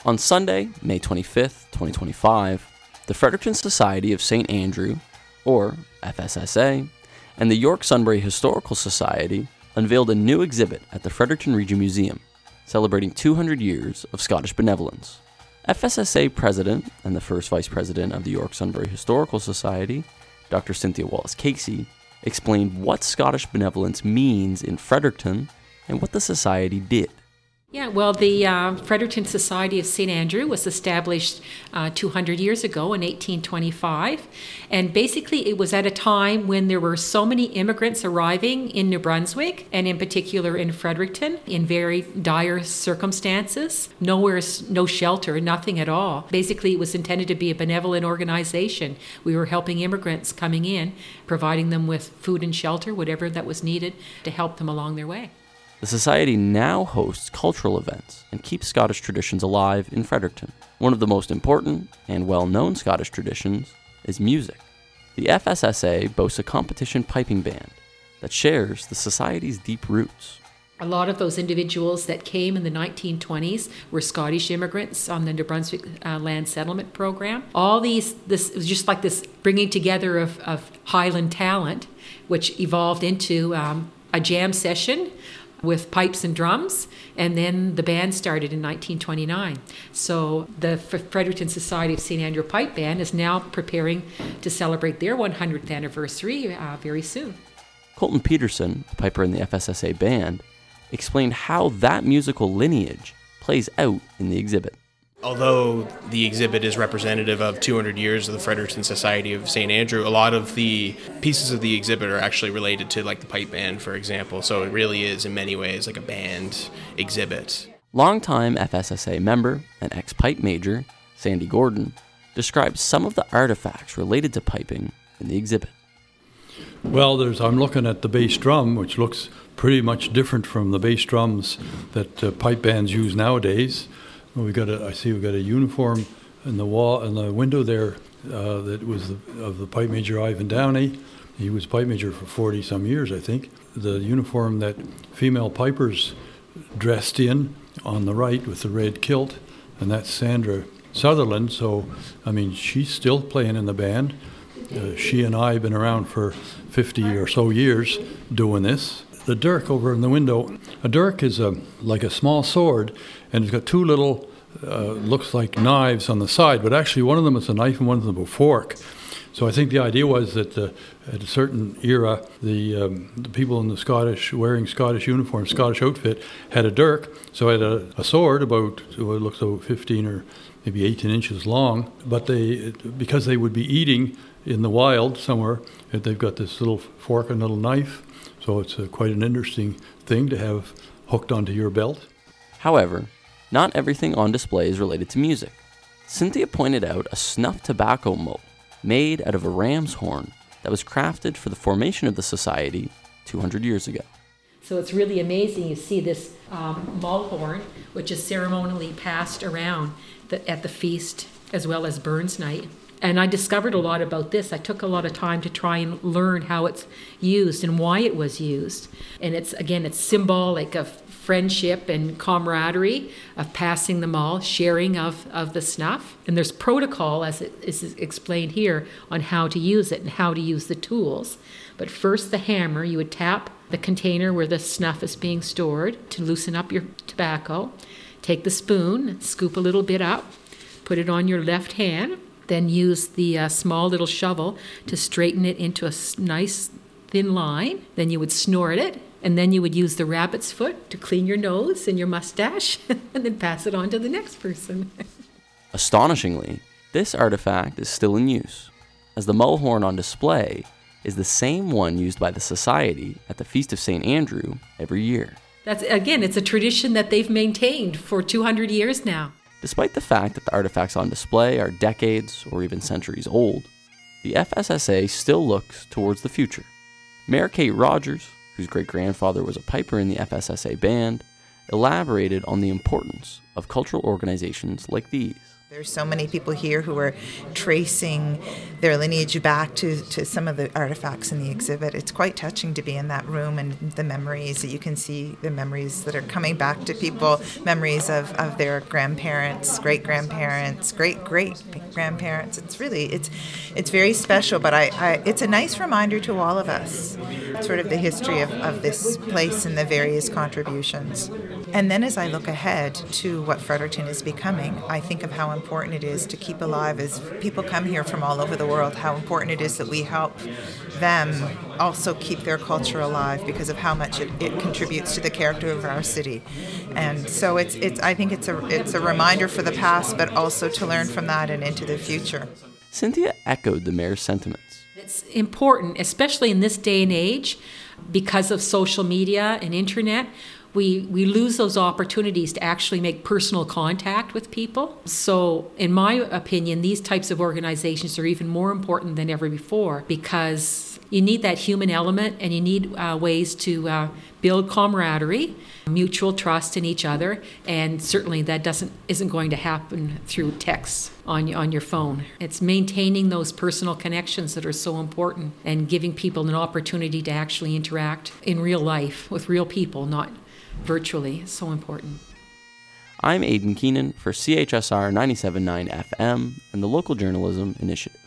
On Sunday, May 25th, 2025, the Fredericton Society of St. Andrew, or FSSA, and the York Sunbury Historical Society unveiled a new exhibit at the Fredericton Region Museum, celebrating 200 years of Scottish benevolence. FSSA President and the first Vice President of the York Sunbury Historical Society, Dr. Cynthia Wallace-Casey, explained what Scottish benevolence means in Fredericton and what the society did. Yeah, well, the Fredericton Society of St. Andrew was established 200 years ago in 1825. And basically, it was at a time when there were so many immigrants arriving in New Brunswick, and in particular in Fredericton, in very dire circumstances. No shelter, nothing at all. Basically, it was intended to be a benevolent organization. We were helping immigrants coming in, providing them with food and shelter, whatever that was needed, to help them along their way. The Society now hosts cultural events and keeps Scottish traditions alive in Fredericton. One of the most important and well-known Scottish traditions is music. The FSSA boasts a competition piping band that shares the Society's deep roots. A lot of those individuals that came in the 1920s were Scottish immigrants on the New Brunswick Land Settlement Program. This was just like this bringing together of Highland talent, which evolved into a jam session with pipes and drums, and then the band started in 1929. So the Fredericton Society of St. Andrew Pipe Band is now preparing to celebrate their 100th anniversary very soon. Colton Peterson, a piper in the FSSA band, explained how that musical lineage plays out in the exhibit. Although the exhibit is representative of 200 years of the Fredericton Society of St. Andrew, a lot of the pieces of the exhibit are actually related to like the pipe band, for example. So it really is in many ways like a band exhibit. Longtime FSSA member and ex-pipe major, Sandy Gordon, describes some of the artifacts related to piping in the exhibit. Well, I'm looking at the bass drum, which looks pretty much different from the bass drums that pipe bands use nowadays. We've got a uniform in the wall in the window there that was of the pipe major Ivan Downey. He was pipe major for 40 some years, I think. The uniform that female pipers dressed in on the right with the red kilt, and that's Sandra Sutherland. So, I mean, she's still playing in the band. She and I have been around for 50 or so years doing this. The dirk over in the window, a dirk is like a small sword, and it's got two little, looks like knives on the side, but actually one of them is a knife and one of them a fork. So I think the idea was that at a certain era, the people in the wearing Scottish uniform, Scottish outfit, had a dirk. So I had a sword about, it looks about 15 or maybe 18 inches long, but because they would be eating in the wild somewhere, they've got this little fork and little knife. So it's quite an interesting thing to have hooked onto your belt. However, not everything on display is related to music. Cynthia pointed out a snuff tobacco mull made out of a ram's horn that was crafted for the formation of the society 200 years ago. So it's really amazing. You see this mull horn, which is ceremonially passed around at the feast as well as Burns Night. And I discovered a lot about this. I took a lot of time to try and learn how it's used and why it was used. And it's symbolic of friendship and camaraderie, of passing the mull, sharing of the snuff. And there's protocol, as it is explained here, on how to use it and how to use the tools. But first, the hammer, you would tap the container where the snuff is being stored to loosen up your tobacco. Take the spoon, scoop a little bit up, put it on your left hand, then use the small little shovel to straighten it into a nice thin line. Then you would snort it, and then you would use the rabbit's foot to clean your nose and your mustache, and then pass it on to the next person. Astonishingly, this artifact is still in use, as the mull horn on display is the same one used by the Society at the Feast of St. Andrew every year. It's a tradition that they've maintained for 200 years now. Despite the fact that the artifacts on display are decades or even centuries old, the FSSA still looks towards the future. Mayor Kate Rogers, whose great-grandfather was a piper in the FSSA band, elaborated on the importance of cultural organizations like these. There's so many people here who are tracing their lineage back to some of the artifacts in the exhibit. It's quite touching to be in that room, and the memories that you can see, the memories that are coming back to people, memories of their grandparents, great-grandparents, great-great-grandparents. It's very special, but it's a nice reminder to all of us, sort of the history of this place and the various contributions. And then as I look ahead to what Fredericton is becoming, I think of how important it is to keep alive as people come here from all over the world, how important it is that we help them also keep their culture alive because of how much it contributes to the character of our city. And so I think it's a reminder for the past, but also to learn from that and into the future. Cynthia echoed the mayor's sentiments. It's important, especially in this day and age, because of social media and internet. We lose those opportunities to actually make personal contact with people. So in my opinion, these types of organizations are even more important than ever before, because you need that human element, and you need ways to build camaraderie, mutual trust in each other, and certainly that isn't going to happen through texts on your phone. It's maintaining those personal connections that are so important, and giving people an opportunity to actually interact in real life with real people, not virtually. It's so important. I'm Aidan Keenan for CHSR 97.9 FM and the Local Journalism Initiative.